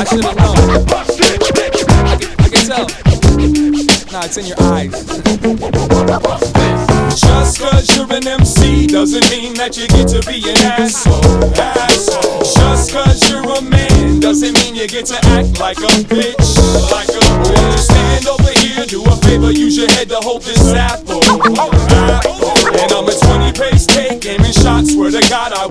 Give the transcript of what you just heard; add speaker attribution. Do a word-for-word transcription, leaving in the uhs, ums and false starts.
Speaker 1: I should've known. I can, I can tell. Nah, it's in your eyes.
Speaker 2: Just cause you're an M C doesn't mean that you get to be an asshole. Asshole. Just cause you're a man doesn't mean you get to act like a bitch. Like a bitch. Won't you stand over here, do a favor, use your head to hold this apple. Apple. And I'm a twenty pace take, aiming shots, swear to God I